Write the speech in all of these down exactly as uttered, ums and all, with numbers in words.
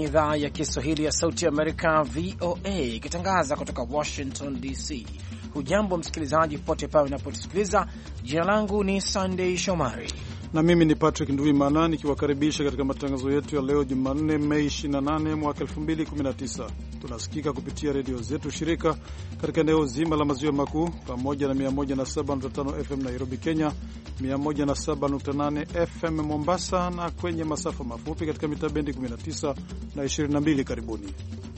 idhaa ya Kiswahili ya Sauti ya Amerika, V O A, ikitangaza kutoka Washington D C. Hujambo msikilizaji popote pale unapotusikiliza. Jina langu ni Sunday Shomari na mimi ni Patrick Nduwimana nikiwakaribisha katika matangazo yetu ya leo Jumanne Mei ishirini na nane mwaka elfu mbili kumi na tisa. Tunasikika kupitia redio zetu shirika katika eneo zima la maziwa makuu pamoja na mia moja na saba nukta tano F M Nairobi Kenya, mia moja na saba nukta nane F M Mombasa na kwenye masafa mafupi katika mita bendi kumi na tisa na ishirini na mbili. Karibuni.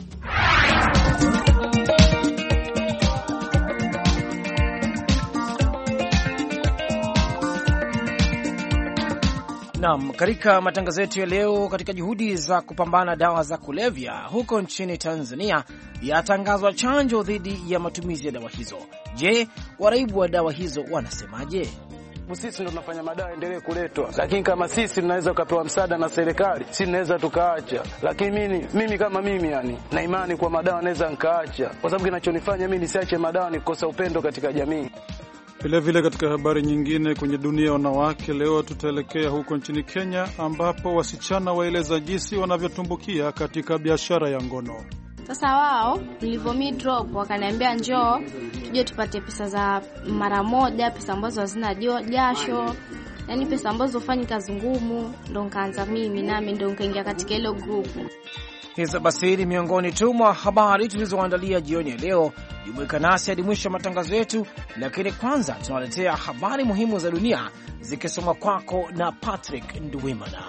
Naam, katika matangazo yetu ya leo, katika juhudi za kupambana dawa za kulevya huko nchini Tanzania, yatangazwa chanjo dhidi ya matumizi ya dawa hizo. Je, waraibu wa dawa hizo wanasemaje? Sisi ndo tunafanya madawa endelee kuletwa, lakini kama sisi tunaweza kupewa msaada na serikali, sisi tunaweza tukaacha. Lakini mimi mimi kama mimi yani na imani kwa madawa naweza nikaacha, kwa sababu kinachonifanya mimi nisiache madawa ni kukosa upendo katika jamii. Vile vile katika habari nyingine kwenye dunia ya wanawake, leo tutaelekea huko nchini Kenya ambapo wasichana waeleza jinsi wanavyotumbukia katika biashara ya ngono. Sasa wao nilivyomi drop wakaniambia njoo tuje tupate pesa za mara moja, pesa ambazo hazina jasho, yani pesa ambazo ufanye kazi ngumu. Ndo nikaanza mimi nami ndo nikaingia katika ile group. Hizo basi ni miongoni tu mwa habari tulizoandalia jioni ya leo. Jumuika nasi hadi mwisho wa matangazo yetu, lakini kwanza tunawaletea habari muhimu za dunia zikisoma kwako na Patrick Nduwimana.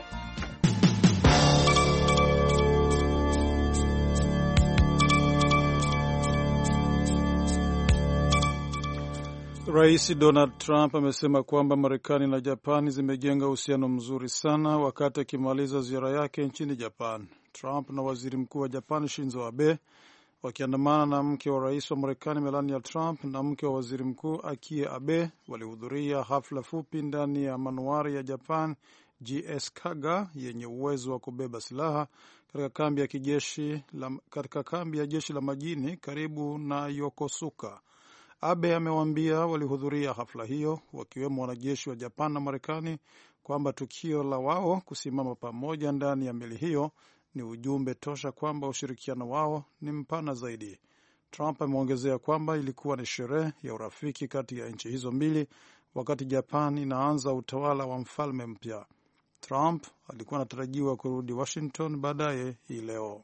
Rais Donald Trump amesema kwamba Marekani na Japani zimejenga uhusiano mzuri sana wakati akimaliza ziara yake nchini Japan. Trump na waziri mkuu wa Japan Shinzo Abe wakiandamana na mke wa rais wa Marekani Melania Trump na mke wa waziri mkuu Akie Abe walihudhuria hafla fupi ndani ya manuari ya Japan G S Kaga yenye uwezo wa kubeba silaha katika kambi ya kijeshi la, katika kambi ya jeshi la majini karibu na Yokosuka. Abe amewaambia walihudhuria hafla hiyo wakiwemo wanajeshi wa Japan na Marekani kwamba tukio la wao kusimama pamoja ndani ya meli hiyo ni ujumbe tosha kwamba ushirikiano wao ni mpana zaidi. Trump ameongezea kwamba ilikuwa ni sherehe ya urafiki kati ya nchi hizo mbili wakati Japan inaanza utawala wa mfalme mpya. Trump alikuwa anatarajiwa kurudi Washington baadaye hii leo.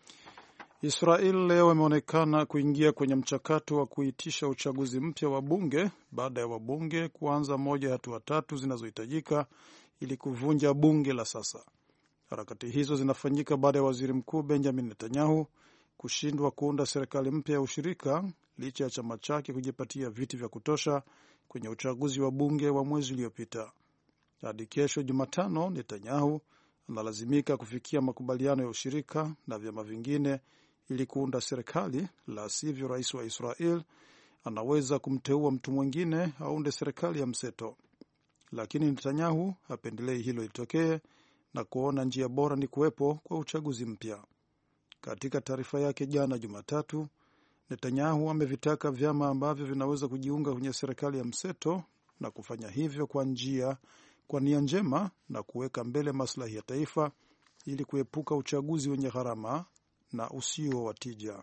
Israel leo imeonekana kuingia kwenye mchakato wa kuitisha uchaguzi mpya wa bunge baada ya wabunge kuanza moja ya hatua tatu zinazohitajika ili kuvunja bunge la sasa. Harakati hizo zinafanyika baada ya waziri mkuu Benjamin Netanyahu kushindwa kuunda serikali mpya ya ushirika licha ya chama chake kujipatia viti vya kutosha kwenye uchaguzi wa bunge wa mwezi uliopita. Hadi kesho Jumatano, Netanyahu analazimika kufikia makubaliano ya ushirika na vyama vingine ili kuunda serikali, la sivyo rais wa Israel anaweza kumteua mtu mwingine aunde serikali ya mseto. Lakini Netanyahu hapendelei hilo litokee na kuona njia bora ni kuwepo kwa uchaguzi mpya. Katika taarifa yake jana Jumatatu, Netanyahu amevitaka vyama ambavyo vinaweza kujiunga kwenye serikali ya mseto na kufanya hivyo kwa njia kwa nia njema na kuweka mbele maslahi ya taifa ili kuepuka uchaguzi wenye gharama na usio wa tija.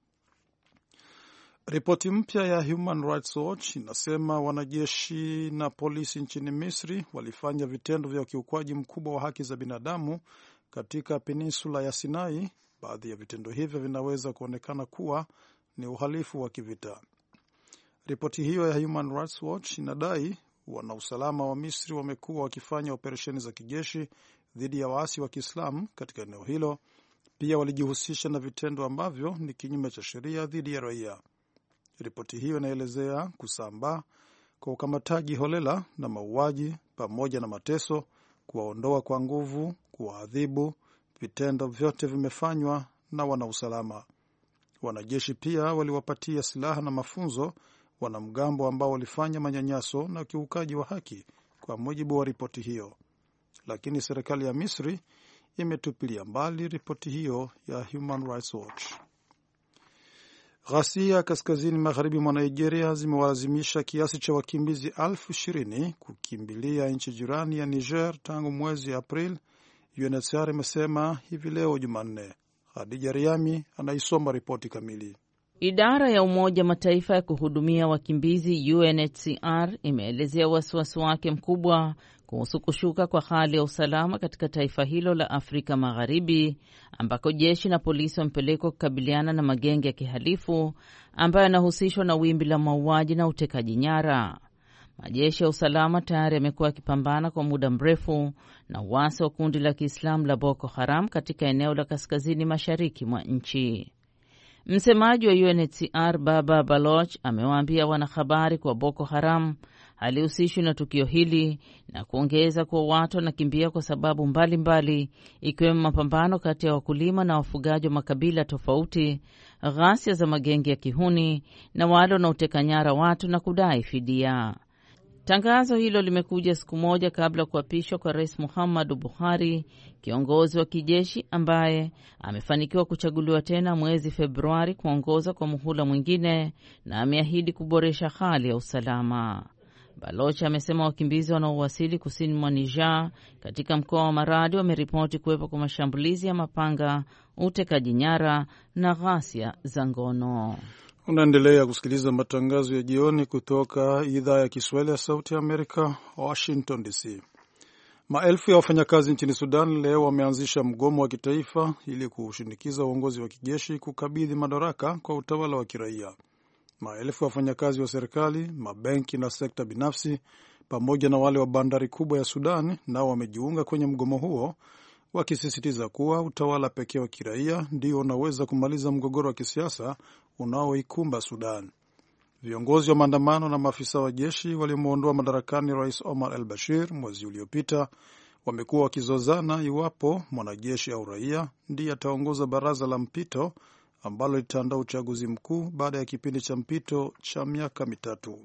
Ripoti mpya ya Human Rights Watch inasema wanajeshi na polisi nchini Misri walifanya vitendo vya ukiukwaji mkubwa wa haki za binadamu katika peninsula ya Sinai. Baadhi ya vitendo hivyo vinaweza kuonekana kuwa ni uhalifu wa kivita. Ripoti hiyo ya Human Rights Watch inadai wanausalama wa Misri wamekuwa wakifanya operesheni za kijeshi dhidi ya waasi wa Kiislamu katika eneo hilo. Pia walijihusisha na vitendo ambavyo ni kinyume cha sheria dhidi ya raia. Ripoti hiyo inaelezea kusambaa kwa ukamataji holela na mauaji pamoja na mateso, kuwaondoa kwa nguvu, kuwaadhibu. Vitendo vyote vimefanywa na wanausalama. Wanajeshi pia waliwapatia silaha na mafunzo wanamgambo ambao walifanya manyanyaso na ukiukaji wa haki, kwa mujibu wa ripoti hiyo. Lakini serikali ya Misri imetupilia mbali ripoti hiyo ya Human Rights Watch. Ghasia kaskazini magharibi mwa Nigeria zimewalazimisha kiasi cha wakimbizi elfu ishirini kukimbilia nchi jirani ya Niger tangu mwezi April U N H C R imesema hivi leo Jumanne. Hadija Riami anaisoma ripoti kamili. Idara ya Umoja Mataifa ya kuhudumia wakimbizi U N H C R imeelezea wasiwasi wake mkubwa kuhusu kushuka kwa hali ya usalama katika taifa hilo la Afrika Magharibi, ambako jeshi na polisi wamepelekwa kukabiliana na magenge ya kihalifu ambayo yanahusishwa na wimbi la mauaji na utekaji nyara. Majeshi ya usalama tayari yamekuwa yakipambana kwa muda mrefu na uasi wa kundi la Kiislamu la Boko Haram katika eneo la kaskazini mashariki mwa nchi. Msemaji wa U N H C R Baba Baloch amewaambia wanahabari kwa Boko Haram halihusishwi na tukio hili na kuongeza kuwa watu wanakimbia kwa sababu mbalimbali, ikiwemo mapambano kati ya wakulima na wafugaji wa makabila tofauti, ghasia za magenge ya kihuni na wale wanaoteka nyara watu na kudai fidia. Tangazo hilo limekuja siku moja kabla ya kuapishwa kwa Rais Muhammadu Buhari, kiongozi wa kijeshi ambaye amefanikiwa kuchaguliwa tena mwezi Februari kuongoza kwa muhula mwingine, na ameahidi kuboresha hali ya usalama. Baloch amesema wakimbizi wanaowasili kusini mwa Niger katika mkoa wa Maradi wameripoti kuwepo kwa mashambulizi ya mapanga, utekaji nyara na ghasia za ngono. Unaendelea kusikiliza matangazo ya jioni kutoka idhaa ya Kiswahili ya Sauti ya Amerika, Washington D C. Maelfu ya wafanyakazi nchini Sudan leo wameanzisha mgomo wa kitaifa ili kushinikiza uongozi wa kijeshi kukabidhi madaraka kwa utawala wa kiraia. Maelfu ya wafanyakazi wa serikali, mabenki na sekta binafsi pamoja na wale wa bandari kubwa ya Sudan nao wamejiunga kwenye mgomo huo, wakisisitiza kuwa utawala pekee wa kiraia ndio unaweza kumaliza mgogoro wa kisiasa unaoikumba Sudan. Viongozi wa maandamano na maafisa wa jeshi walimuondoa madarakani Rais Omar al-Bashir mwezi uliopita wamekuwa wakizozana iwapo mwanajeshi au raia ndiye ataongoza baraza la mpito ambalo litaandaa uchaguzi mkuu baada ya kipindi cha mpito cha miaka mitatu.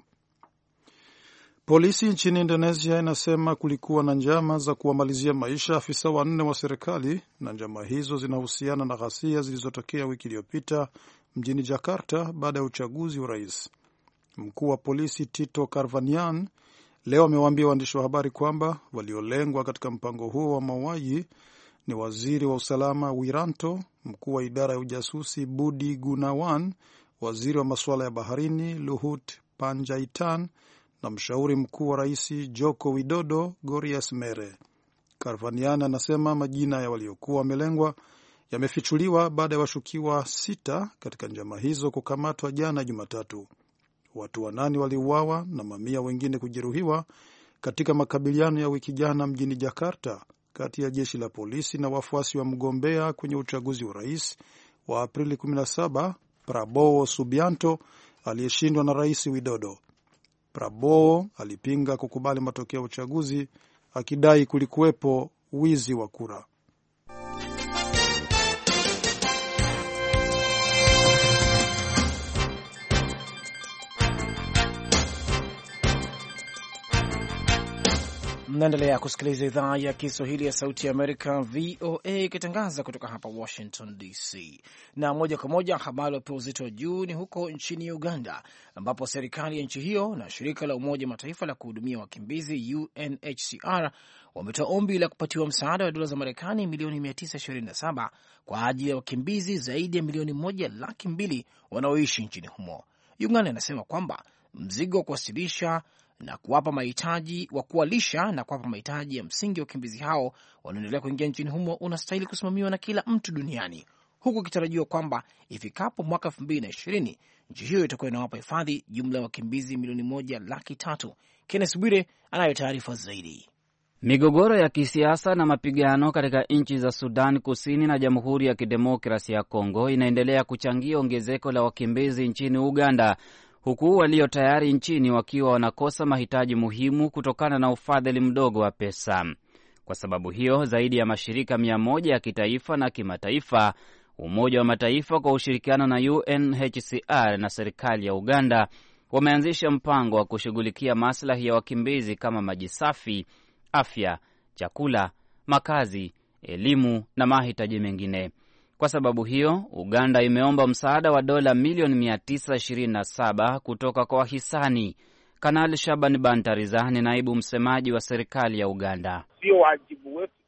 Polisi nchini Indonesia inasema kulikuwa na njama za kuwamalizia maisha afisa wanne wa serikali, na njama hizo zinahusiana na ghasia zilizotokea wiki iliyopita mjini Jakarta baada ya uchaguzi wa rais. Mkuu wa polisi Tito Karvanian leo amewaambia waandishi wa habari kwamba waliolengwa katika mpango huo wa mauaji ni waziri wa usalama Wiranto, mkuu wa idara ya ujasusi Budi Gunawan, waziri wa masuala ya baharini Luhut Panjaitan na mshauri mkuu wa rais Joko Widodo Gorias Mere. Karvanian anasema majina ya waliokuwa wamelengwa yamefichuliwa baada ya washukiwa sita katika njama hizo kukamatwa jana Jumatatu. Watu wanane waliuawa na mamia wengine kujeruhiwa katika makabiliano ya wiki jana mjini Jakarta kati ya jeshi la polisi na wafuasi wa mgombea kwenye uchaguzi wa rais wa Aprili kumi na saba, Prabowo Subianto, aliyeshindwa na rais Widodo. Prabowo alipinga kukubali matokeo ya uchaguzi akidai kulikuwepo wizi wa kura. Mnaendelea kusikiliza idhaa ya Kiswahili ya Sauti ya Amerika, V O A, ikitangaza kutoka hapa Washington D C. Na moja kwa moja habari wapewa uzito wa juu ni huko nchini Uganda, ambapo serikali ya nchi hiyo na shirika la Umoja Mataifa la kuhudumia wakimbizi U N H C R wametoa ombi la kupatiwa msaada wa dola za Marekani milioni mia tisa ishirini na saba kwa ajili ya wakimbizi zaidi ya milioni moja laki mbili wanaoishi nchini humo. Uganda inasema kwamba mzigo wa kuwasilisha na kuwapa mahitaji wa kuwalisha na kuwapa mahitaji ya msingi wa wakimbizi hao wanaendelea kuingia nchini humo unastahili kusimamiwa na kila mtu duniani, huku ikitarajiwa kwamba ifikapo mwaka elfu mbili na ishirini nchi hiyo itakuwa inawapa hifadhi jumla ya wakimbizi milioni moja laki tatu. Kenneth Bwire anayo taarifa zaidi. Migogoro ya kisiasa na mapigano katika nchi za Sudan Kusini na Jamhuri ya Kidemokrasia ya Kongo inaendelea kuchangia ongezeko la wakimbizi nchini Uganda, huku walio tayari nchini wakiwa wanakosa mahitaji muhimu kutokana na ufadhili mdogo wa pesa. Kwa sababu hiyo, zaidi ya mashirika mia moja ya kitaifa na kimataifa, Umoja wa Mataifa kwa ushirikiano na U N H C R na serikali ya Uganda wameanzisha mpango wa kushughulikia maslahi ya wakimbizi kama maji safi, afya, chakula, makazi, elimu na mahitaji mengine. Kwa sababu hiyo, Uganda imeomba msaada wa dola milioni mia tisa ishirini na saba kutoka kwa wahisani. Kanali Shaban Bantariza ni naibu msemaji wa serikali ya Uganda. Sio wajibu wetu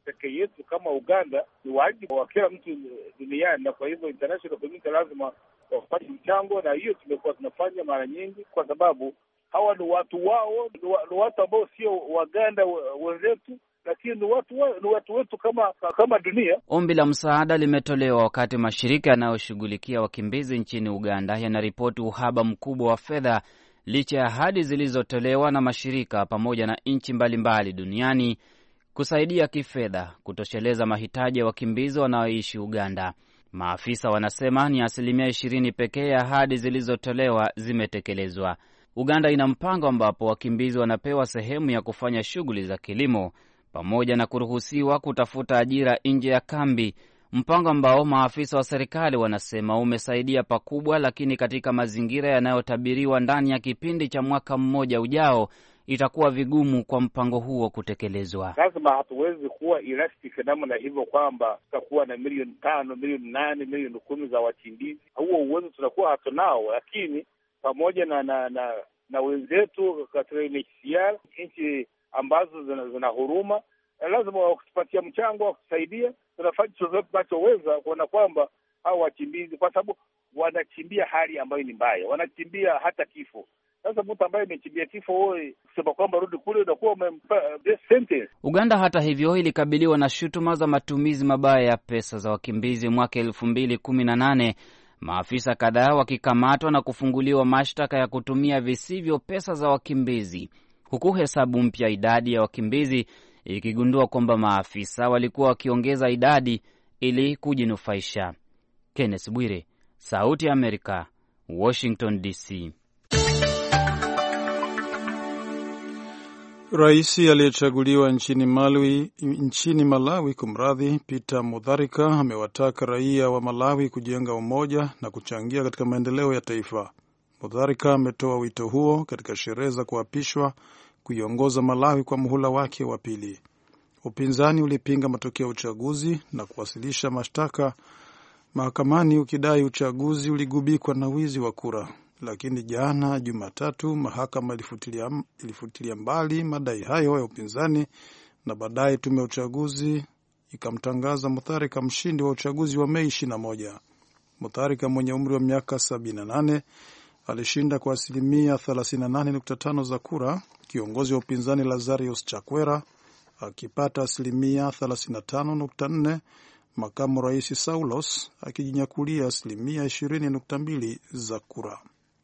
peke yetu kama Uganda, ni wajibu wa kila mtu duniani, na kwa hivyo international community lazima wafanye mchango, na hiyo tumekuwa tunafanya mara nyingi, kwa sababu hawa ni watu wao, ni watu ambao sio Waganda wenzetu, lakini ni watu wa, ni watu wetu kama kama dunia. Ombi la msaada limetolewa wakati mashirika yanayoshughulikia wakimbizi nchini Uganda yanaripoti uhaba mkubwa wa fedha, licha ya ahadi zilizotolewa na mashirika pamoja na nchi mbalimbali duniani kusaidia kifedha kutosheleza mahitaji ya wakimbizi wanaoishi Uganda. Maafisa wanasema ni asilimia ishirini pekee ya ahadi zilizotolewa zimetekelezwa. Uganda ina mpango ambapo wakimbizi wanapewa sehemu ya kufanya shughuli za kilimo pamoja na kuruhusiwa kutafuta ajira nje ya kambi, mpango ambao maafisa wa serikali wanasema umesaidia pakubwa, lakini katika mazingira yanayotabiriwa ndani ya kipindi cha mwaka mmoja ujao itakuwa vigumu kwa mpango huo kutekelezwa. Lazima hatuwezi kuwa elastic namna hivyo kwamba tutakuwa na milioni tano, milioni nane, milioni kumi za wakimbizi. Huo uwezo tutakuwa hatunao, lakini pamoja na na na, na wenzetu katika N H C R, nchi ambazo zina, zina huruma, lazima wakutupatia mchango wa kusaidia. Tunafanya chochote tunachoweza kuona kwamba hao wakimbizi, kwa sababu wanakimbia hali ambayo ni mbaya, wanakimbia hata kifo. Sasa mtu ambaye amekimbia kifo, wewe kusema kwamba rudi kule, utakuwa umempa death sentence. Uganda hata hivyo ilikabiliwa na shutuma za matumizi mabaya ya pesa za wakimbizi mwaka elfu mbili kumi na nane, maafisa kadhaa wakikamatwa na kufunguliwa mashtaka ya kutumia visivyo pesa za wakimbizi, huku hesabu mpya idadi ya wakimbizi ikigundua kwamba maafisa walikuwa wakiongeza idadi ili kujinufaisha. Kenneth Bwire, Sauti ya Amerika, Washington D C. Rais aliyechaguliwa nchini Malawi, nchini Malawi kumradhi, Peter Mutharika amewataka raia wa Malawi kujenga umoja na kuchangia katika maendeleo ya taifa. Mutharika ametoa wito huo katika sherehe za kuapishwa kuiongoza Malawi kwa muhula wake wa pili. Upinzani ulipinga matokeo ya uchaguzi na kuwasilisha mashtaka mahakamani ukidai uchaguzi uligubikwa na wizi wa kura. Lakini jana Jumatatu mahakama ilifutilia, ilifutilia mbali madai hayo ya upinzani na baadaye tume ya uchaguzi ikamtangaza Mutharika mshindi wa uchaguzi wa Mei ishirini na moja. Mutharika mwenye umri wa miaka sabini na nane alishinda kwa asilimia thelathini na nane nukta tano za kura, kiongozi wa upinzani Lazarus Chakwera akipata asilimia thelathini na tano nukta nne, makamu rais Saulos akijinyakulia asilimia ishirini nukta mbili za kura.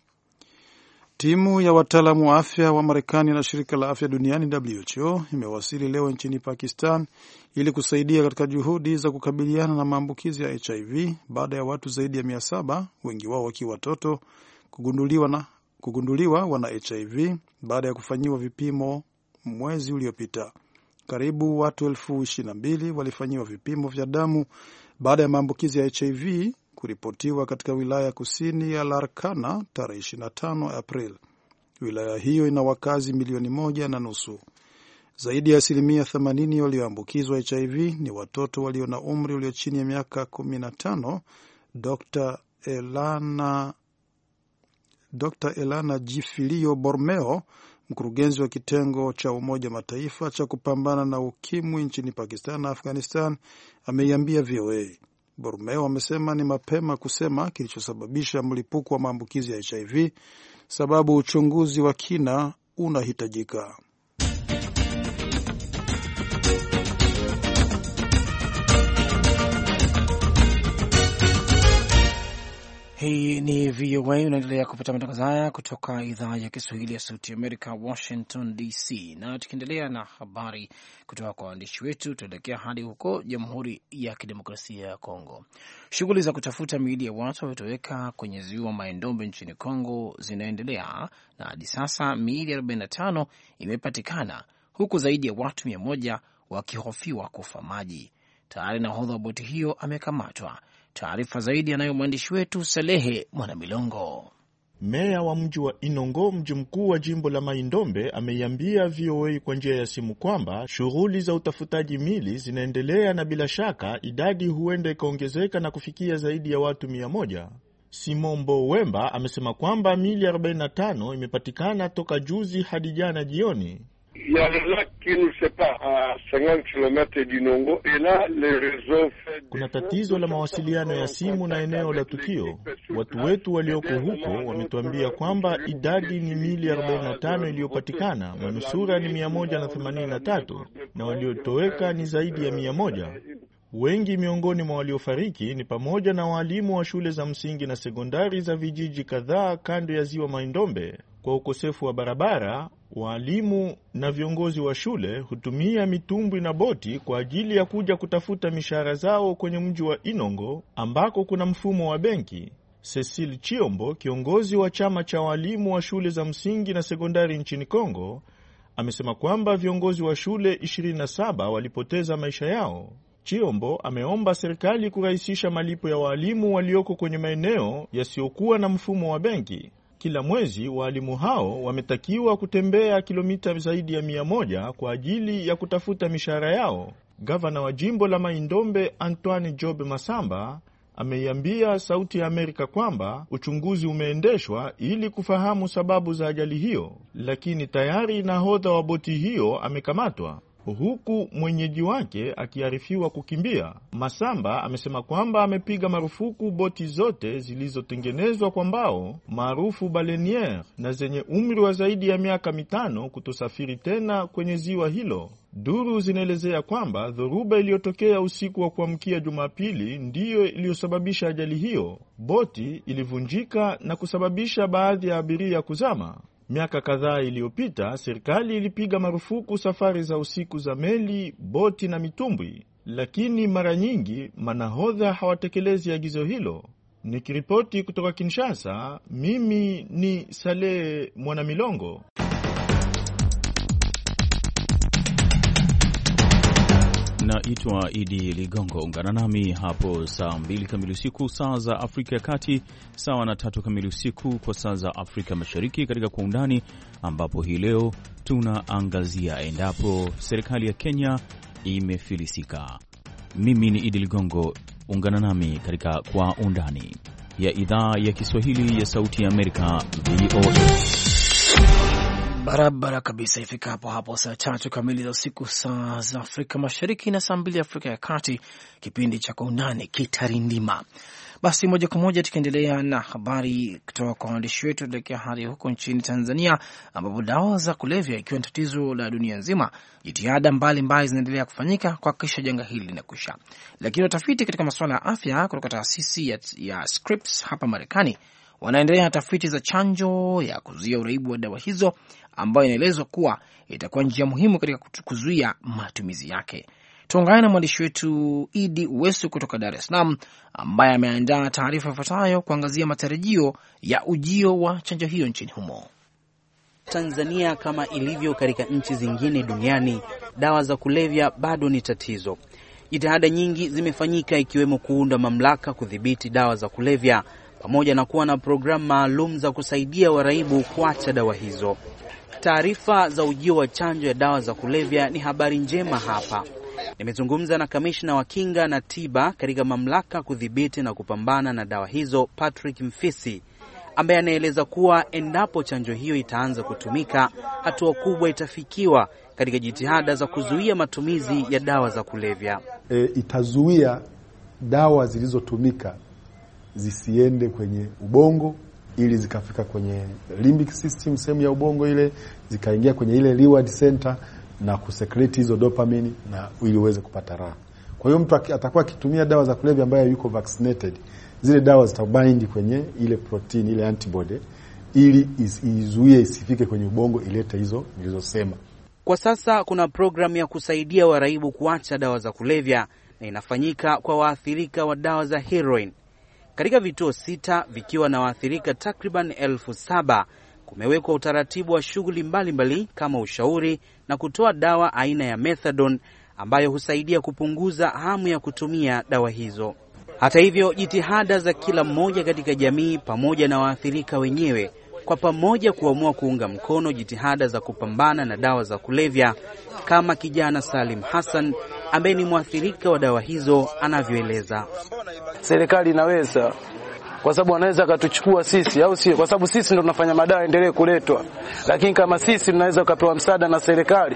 Timu ya wataalamu wa afya wa Marekani na shirika la afya duniani W H O imewasili leo nchini Pakistan ili kusaidia katika juhudi za kukabiliana na maambukizi ya H I V baada ya watu zaidi ya mia saba, wengi wao wakiwa watoto, kugunduliwa na kugunduliwa wana H I V baada ya kufanyiwa vipimo mwezi uliopita. Karibu watu elfu ishirini na mbili walifanyiwa vipimo vya damu baada ya maambukizi ya H I V kuripotiwa katika wilaya kusini ya Larkana tarehe ishirini na tano April. Wilaya hiyo ina wakazi milioni moja na nusu. Zaidi ya asilimia themanini walioambukizwa H I V ni watoto walio na umri ulio chini ya miaka kumi na tano. Dr. Elana Dr. Elana Jifilio Bormeo, mkurugenzi wa kitengo cha Umoja Mataifa cha kupambana na ukimwi nchini Pakistan na Afghanistan, ameiambia V O A. Bormeo amesema ni mapema kusema kilichosababisha mlipuko wa maambukizi ya H I V, sababu uchunguzi wa kina unahitajika. Hii ni V O A, unaendelea kupata matangazo haya kutoka idhaa ya Kiswahili ya Sauti ya Amerika, Washington D C. Na tukiendelea na habari kutoka kwa waandishi wetu, tuelekea hadi huko Jamhuri ya Kidemokrasia ya Kongo. Shughuli za kutafuta miili ya watu waliotoweka kwenye ziwa Mai-Ndombe nchini Kongo zinaendelea, na hadi sasa miili arobaini na tano imepatikana, huku zaidi ya watu mia moja wakihofiwa kufa maji. Tayari nahodha wa boti hiyo amekamatwa. Taarifa zaidi anayo mwandishi wetu Salehe Mwanamilongo. Meya wa mji wa Inongo, mji mkuu wa jimbo la Mai-Ndombe, ameiambia V O A kwa njia ya simu kwamba shughuli za utafutaji mili zinaendelea na bila shaka idadi huenda ikaongezeka na kufikia zaidi ya watu mia moja. Simombo Wemba amesema kwamba mili arobaini na tano imepatikana toka juzi hadi jana jioni. Ya Kuna tatizo la mawasiliano ya simu na eneo la tukio. Watu wetu walioko huko wametuambia kwamba idadi ni mili arobaini na tano iliyopatikana, manusura ni mia moja na themanini na tatu na waliotoweka ni zaidi ya mia moja. Wengi miongoni mwa waliofariki ni pamoja na walimu wa shule za msingi na sekondari za vijiji kadhaa kando ya ziwa Maindombe. Kwa ukosefu wa barabara, walimu na viongozi wa shule hutumia mitumbwi na boti kwa ajili ya kuja kutafuta mishahara zao kwenye mji wa Inongo ambako kuna mfumo wa benki. Cecil Chiombo, kiongozi wa chama cha walimu wa shule za msingi na sekondari nchini Kongo, amesema kwamba viongozi wa shule ishirini na saba walipoteza maisha yao. Chiombo ameomba serikali kurahisisha malipo ya walimu walioko kwenye maeneo yasiyokuwa na mfumo wa benki. Kila mwezi walimu hao wametakiwa kutembea kilomita zaidi ya mia moja kwa ajili ya kutafuta mishahara yao. Gavana wa jimbo la Maindombe Antoine Job Masamba ameiambia Sauti ya Amerika kwamba uchunguzi umeendeshwa ili kufahamu sababu za ajali hiyo, lakini tayari nahodha wa boti hiyo amekamatwa, huku mwenyeji wake akiarifiwa kukimbia. Masamba amesema kwamba amepiga marufuku boti zote zilizotengenezwa kwa mbao maarufu baleniere na zenye umri wa zaidi ya miaka mitano kutosafiri tena kwenye ziwa hilo. Duru zinaelezea kwamba dhoruba iliyotokea usiku wa kuamkia Jumapili ndiyo iliyosababisha ajali hiyo. Boti ilivunjika na kusababisha baadhi ya abiria kuzama. Miaka kadhaa iliyopita, serikali ilipiga marufuku safari za usiku za meli, boti na mitumbwi, lakini mara nyingi manahodha hawatekelezi agizo hilo. Nikiripoti kutoka Kinshasa, mimi ni Saleh Mwanamilongo. Naitwa Idi Ligongo. Ungana nami hapo saa mbili kamili usiku saa za Afrika ya Kati, sawa na tatu kamili usiku kwa saa za Afrika Mashariki, katika Kwa Undani, ambapo hii leo tunaangazia endapo serikali ya Kenya imefilisika. Mimi ni Idi Ligongo. Ungana nami katika Kwa Undani ya idhaa ya Kiswahili ya Sauti ya Amerika, V O A. Barabara kabisa. Ifika hapo hapo saa tatu kamili za usiku saa za Afrika Mashariki na saa mbili Afrika ya Kati, kipindi cha Kwa Undani kitarindima. Basi moja kwa moja tukiendelea na habari kutoka kwa waandishi wetu, tuelekea hadi huko nchini Tanzania, ambapo dawa za kulevya ikiwa ni tatizo la dunia nzima. Jitihada mbalimbali zinaendelea kufanyika kuhakikisha janga hili linakwisha, lakini watafiti katika masuala ya afya kutoka taasisi ya, ya Scripps hapa Marekani wanaendelea na tafiti za chanjo ya kuzuia uraibu wa dawa hizo, ambayo inaelezwa kuwa itakuwa njia muhimu katika kuzuia matumizi yake. Tuungane na mwandishi wetu Idi Uwesu kutoka Dar es Salaam, ambaye ameandaa taarifa ifuatayo kuangazia matarajio ya ujio wa chanjo hiyo nchini humo. Tanzania, kama ilivyo katika nchi zingine duniani, dawa za kulevya bado ni tatizo. Jitihada nyingi zimefanyika, ikiwemo kuunda mamlaka kudhibiti dawa za kulevya pamoja na kuwa na programu maalum za kusaidia waraibu kuacha dawa hizo. Taarifa za ujio wa chanjo ya dawa za kulevya ni habari njema hapa. Nimezungumza na kamishna wa kinga na tiba katika mamlaka kudhibiti na kupambana na dawa hizo, Patrick Mfisi, ambaye anaeleza kuwa endapo chanjo hiyo itaanza kutumika, hatua kubwa itafikiwa katika jitihada za kuzuia matumizi ya dawa za kulevya. E, itazuia dawa zilizotumika zisiende kwenye ubongo ili zikafika kwenye limbic system, sehemu ya ubongo ile, zikaingia kwenye ile reward center na kusecrete hizo dopamine na ili uweze kupata raha. Kwa hiyo mtu atakuwa akitumia dawa za kulevya ambaye yuko vaccinated, zile dawa zitabind kwenye ile protein, ile antibody, ili izuie isifike kwenye ubongo, ilete hizo nilizosema. Kwa sasa kuna programu ya kusaidia waraibu kuacha dawa za kulevya na inafanyika kwa waathirika wa dawa za heroin. Katika vituo sita vikiwa na waathirika takriban elfu saba, kumewekwa utaratibu wa shughuli mbalimbali kama ushauri na kutoa dawa aina ya methadone ambayo husaidia kupunguza hamu ya kutumia dawa hizo. Hata hivyo, jitihada za kila mmoja katika jamii pamoja na waathirika wenyewe kwa pamoja kuamua kuunga mkono jitihada za kupambana na dawa za kulevya, kama kijana Salim Hassan ambaye ni mwathirika wa dawa hizo anavyoeleza. Serikali inaweza, kwa sababu wanaweza katuchukua sisi, au sio? Kwa sababu sisi ndio tunafanya madawa endelee kuletwa. Lakini kama sisi tunaweza kupewa msaada na serikali,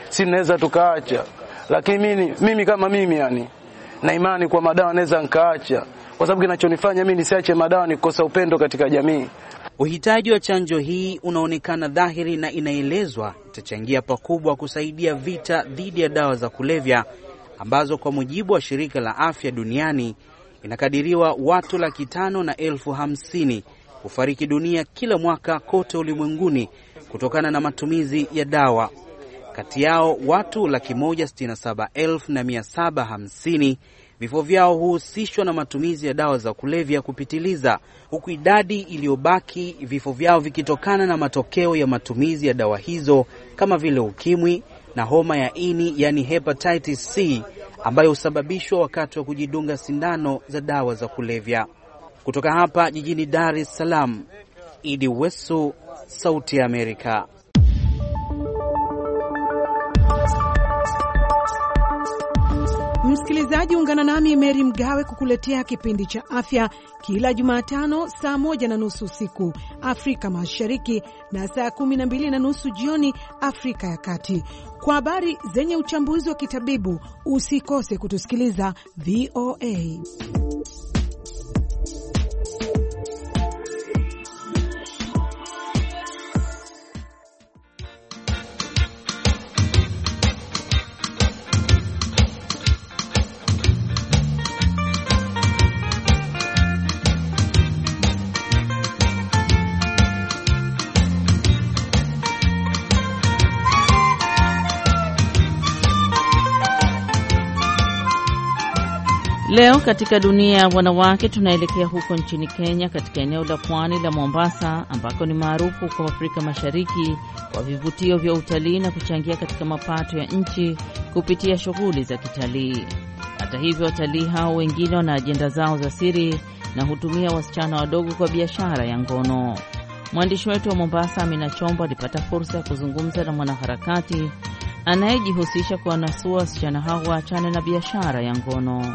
si naweza tukaacha. Lakini mimi mimi kama mimi yani na imani kwa madawa naweza nikaacha, kwa sababu kinachonifanya mimi nisiache madawa ni kukosa upendo katika jamii. Uhitaji wa chanjo hii unaonekana dhahiri na inaelezwa itachangia pakubwa kusaidia vita dhidi ya dawa za kulevya ambazo kwa mujibu wa shirika la afya duniani inakadiriwa watu laki tano na elfu hamsini kufariki dunia kila mwaka kote ulimwenguni kutokana na matumizi ya dawa. Kati yao watu laki moja sitini na saba elfu na mia saba hamsini vifo vyao huhusishwa na matumizi ya dawa za kulevya kupitiliza, huku idadi iliyobaki vifo vyao vikitokana na matokeo ya matumizi ya dawa hizo kama vile ukimwi na homa ya ini yani hepatitis C ambayo husababishwa wakati wa kujidunga sindano za dawa za kulevya. Kutoka hapa jijini Dar es Salaam, Idi Wesu, Sauti ya Amerika. Msikilizaji, ungana nami Mary Mgawe kukuletea kipindi cha afya kila Jumatano saa moja na nusu usiku Afrika Mashariki na saa kumi na mbili na nusu jioni Afrika ya Kati. Kwa habari zenye uchambuzi wa kitabibu, usikose kutusikiliza V O A. Leo katika dunia ya wanawake tunaelekea huko nchini Kenya katika eneo la pwani la Mombasa ambako ni maarufu kwa Afrika Mashariki kwa vivutio vya utalii na kuchangia katika mapato ya nchi kupitia shughuli za kitalii. Hata hivyo, watalii hao wengine wana ajenda zao za siri na hutumia wasichana wadogo kwa biashara ya ngono. Mwandishi wetu wa Mombasa Amina Chombo alipata fursa ya kuzungumza na mwanaharakati anayejihusisha kuwanasua wasichana hao waachane na biashara ya ngono.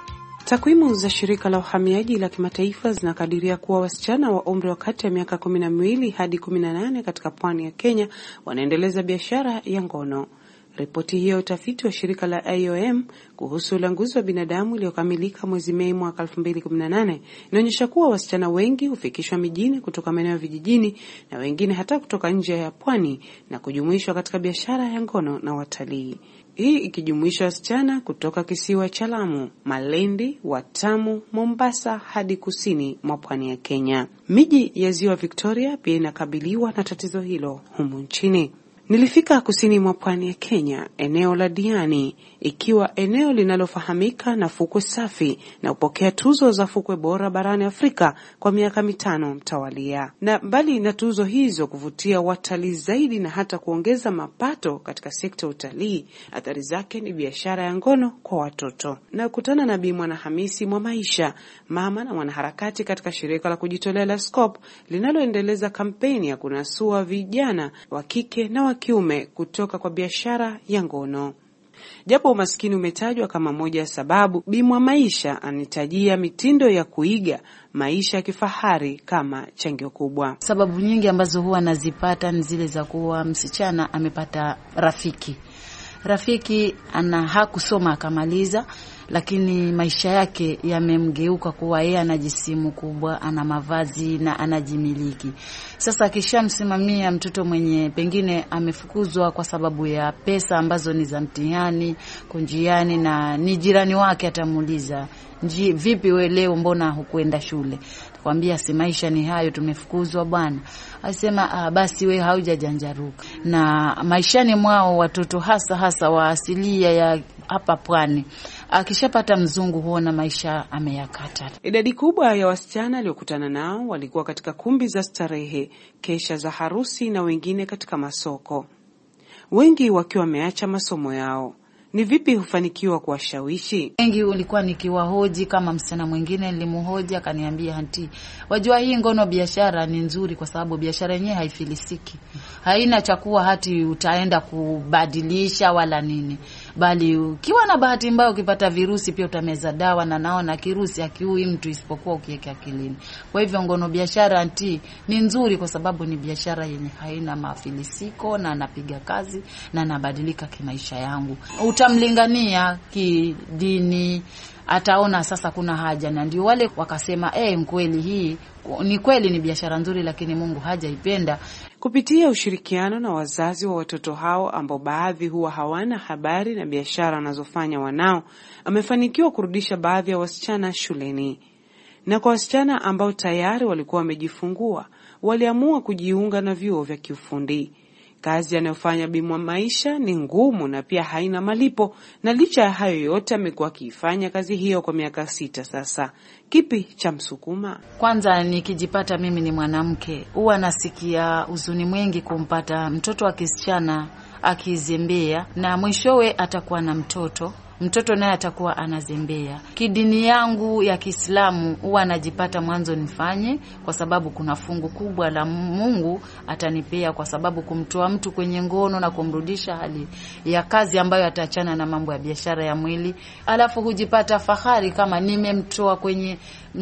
Takwimu za shirika la uhamiaji la kimataifa zinakadiria kuwa wasichana wa umri wa kati ya miaka kumi na miwili hadi kumi na nane katika pwani ya Kenya wanaendeleza biashara ya ngono. Ripoti hiyo utafiti wa shirika la I O M kuhusu ulanguzi wa binadamu iliyokamilika mwezi Mei mwaka elfu mbili kumi na nane inaonyesha kuwa wasichana wengi hufikishwa mijini kutoka maeneo ya vijijini na wengine hata kutoka nje ya pwani na kujumuishwa katika biashara ya ngono na watalii. Hii ikijumuisha wasichana kutoka kisiwa cha Lamu, Malindi, Watamu, Mombasa hadi kusini mwa pwani ya Kenya. Miji ya Ziwa Victoria pia inakabiliwa na tatizo hilo humu nchini. Nilifika kusini mwa pwani ya Kenya, eneo la Diani, ikiwa eneo linalofahamika na fukwe safi na upokea tuzo za fukwe bora barani Afrika kwa miaka mitano mtawalia. Na mbali na tuzo hizo kuvutia watalii zaidi na hata kuongeza mapato katika sekta ya utalii, athari zake ni biashara ya ngono kwa watoto. Na kutana na Bi Mwanahamisi mwa Maisha, mama na mwanaharakati katika shirika la kujitolea la Scope linaloendeleza kampeni ya kunasua vijana wa kike na wa kiume kutoka kwa biashara ya ngono. Japo umaskini umetajwa kama moja ya sababu, Bi Maisha anitajia mitindo ya kuiga maisha ya kifahari kama changio kubwa. Sababu nyingi ambazo huwa nazipata ni zile za kuwa msichana amepata rafiki. Rafiki ana hakusoma akamaliza, lakini maisha yake yamemgeuka kuwa yeye ana jisimu kubwa, ana mavazi na anajimiliki. Sasa akishamsimamia mtoto mwenye pengine amefukuzwa kwa sababu ya pesa ambazo ni za mtihani, kunjiani, na ni jirani wake, atamuuliza, "Nji vipi wewe leo mbona hukwenda shule?" Kwambia si maisha ni hayo, tumefukuzwa bwana. Asema ah, basi we haujajanjaruka. Na maishani mwao watoto hasa hasa wa asilia ya hapa pwani, akishapata mzungu huona maisha ameyakata. Idadi kubwa ya wasichana waliokutana nao walikuwa katika kumbi za starehe, kesha za harusi na wengine katika masoko. Wengi wakiwa wameacha masomo yao. Ni vipi hufanikiwa kuwashawishi? Wengi ulikuwa nikiwahoji, kama msichana mwingine nilimhoji akaniambia, "Anti, wajua hii ngono biashara ni nzuri kwa sababu biashara yenyewe haifilisiki. Haina chakuwa hati utaenda kubadilisha wala nini. bali ukiwa na bahati mbaya ukipata virusi pia utameza dawa, na naona kirusi hakiui mtu isipokuwa ukiweka akilini. Kwa hivyo ngono biashara anti ni nzuri kwa sababu ni biashara yenye haina mafilisiko na napiga kazi na nabadilika kimaisha yangu. Utamlingania kidini, ataona sasa kuna haja, na ndio wale wakasema eh, kweli hii ni kweli ni biashara nzuri, lakini Mungu hajaipenda. Kupitia ushirikiano na wazazi wa watoto hao ambao baadhi huwa hawana habari na biashara wanazofanya wanao, amefanikiwa kurudisha baadhi ya wasichana shuleni. Na kwa wasichana ambao tayari walikuwa wamejifungua, waliamua kujiunga na vyuo vya kiufundi. Kazi anayofanya Bi Mwamaisha ni ngumu na pia haina malipo, na licha ya hayo yote amekuwa akifanya kazi hiyo kwa miaka sita sasa. Kipi cha msukuma? Kwanza nikijipata mimi ni mwanamke, huwa nasikia huzuni mwingi kumpata mtoto wa kisichana akizembea na mwishowe atakuwa na mtoto. Mtoto naye atakuwa anazembea. Kidini yangu ya Kiislamu huwa najipata mwanzo nifanye kwa sababu kuna fungu kubwa la Mungu atanipea, kwa sababu kumtoa mtu kwenye ngono na kumrudisha hali ya kazi ambayo ataachana na mambo ya biashara ya mwili. Alafu hujipata fahari kama nimemtoa kwenye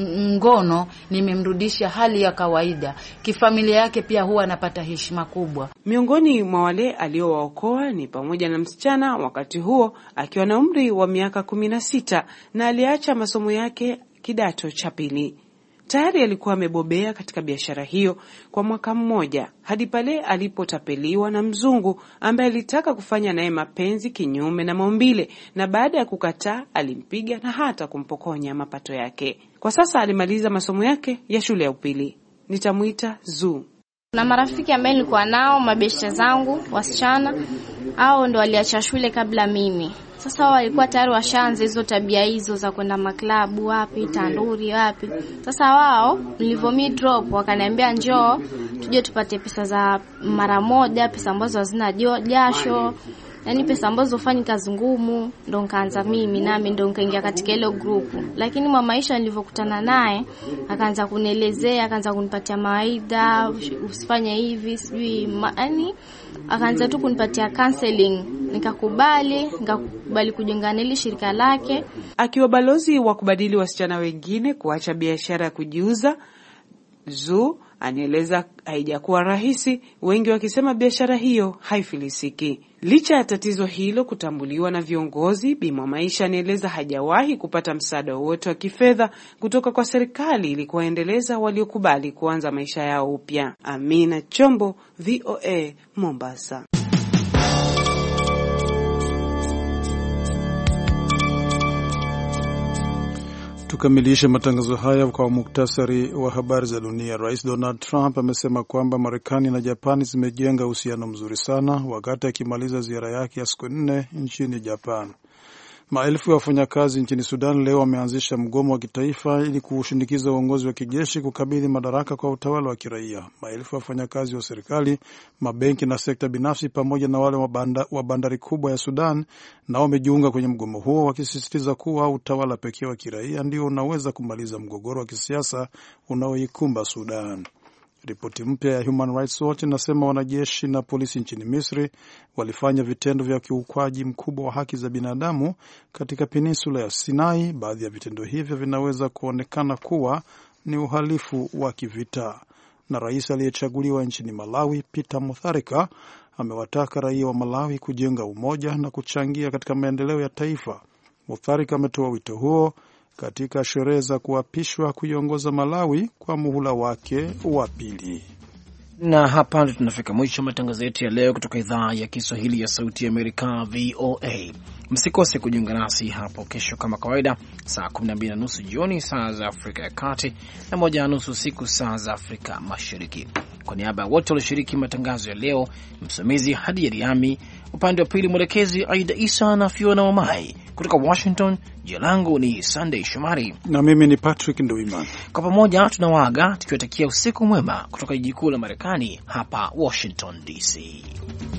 ngono, nimemrudisha hali ya kawaida. Kifamilia yake pia huwa anapata heshima kubwa. Miongoni mwa wale aliowaokoa ni pamoja na msichana wakati huo akiwa na umri wa miaka kumi na sita na aliacha masomo yake kidato cha pili. Tayari alikuwa amebobea katika biashara hiyo kwa mwaka mmoja hadi pale alipotapeliwa na mzungu ambaye alitaka kufanya naye mapenzi kinyume na maumbile, na baada ya kukataa alimpiga na hata kumpokonya mapato yake. Kwa sasa alimaliza masomo yake ya shule ya upili. Nitamuita Zu. Na marafiki ambao nilikuwa nao, mabeshte zangu wasichana, hao ndo waliacha shule kabla mimi. Sasa wao walikuwa tayari washaanza hizo tabia hizo za kwenda maklabu wapi, tanduri wapi. Sasa wao nilivomi drop wakaniambia njoo tuje tupate pesa za mara moja, pesa ambazo hazina jasho, yani pesa ambazo ufanye kazi ngumu. Ndo nikaanza mimi nami ndo nikaingia katika ile group. Lakini Mwamaisha nilivokutana naye akaanza kunielezea, akaanza kunipatia mawaidha, usifanye hivi sijui, yani akaanza tu kunipatia counseling. Nikakubali, nikakubali kujiunga na ile shirika lake. Akiwa balozi wa kubadili wasichana wengine kuacha biashara ya kujiuza, Zu anieleza haijakuwa rahisi, wengi wakisema biashara hiyo haifilisiki. Licha ya tatizo hilo kutambuliwa na viongozi, Bi Mwamaisha anieleza hajawahi kupata msaada wowote wa kifedha kutoka kwa serikali ili kuendeleza waliokubali kuanza maisha yao upya. Amina Chombo, V O A, Mombasa. Tukamilishe matangazo haya kwa muktasari wa habari za dunia. Rais Donald Trump amesema kwamba Marekani na Japani zimejenga uhusiano mzuri sana wakati akimaliza ziara yake ya siku nne nchini Japan. Maelfu ya wafanyakazi nchini Sudan leo wameanzisha mgomo wa kitaifa ili kushinikiza uongozi wa kijeshi kukabidhi madaraka kwa utawala wa kiraia. Maelfu ya wafanyakazi wa serikali, mabenki na sekta binafsi pamoja na wale wa, banda, wa bandari kubwa ya Sudan nao wamejiunga kwenye mgomo huo, wakisisitiza kuwa utawala pekee wa kiraia ndio unaweza kumaliza mgogoro wa kisiasa unaoikumba Sudan. Ripoti mpya ya Human Rights Watch inasema wanajeshi na polisi nchini Misri walifanya vitendo vya kiukwaji mkubwa wa haki za binadamu katika peninsula ya Sinai. Baadhi ya vitendo hivyo vinaweza kuonekana kuwa ni uhalifu wa kivita. Na rais aliyechaguliwa nchini Malawi, Peter Mutharika, amewataka raia wa Malawi kujenga umoja na kuchangia katika maendeleo ya taifa. Mutharika ametoa wito huo katika sherehe za kuapishwa kuiongoza Malawi kwa muhula wake wa pili. Na hapa ndio tunafika mwisho matangazo yetu ya leo kutoka idhaa ya Kiswahili ya Sauti ya Amerika, V O A. Msikose kujiunga nasi hapo kesho kama kawaida saa kumi na mbili na nusu jioni saa za Afrika ya Kati na moja na nusu usiku saa za Afrika Mashariki. Kwa niaba ya wote walioshiriki matangazo ya leo, msimamizi Hadi Riami, upande wa pili mwelekezi Aida Isa na Fiona Wamai, kutoka Washington, jina langu ni Sunday Shomari na mimi ni Patrick Nduwimana. Kwa pamoja tunawaaga tukiwatakia usiku mwema kutoka jiji kuu la Marekani hapa Washington D C.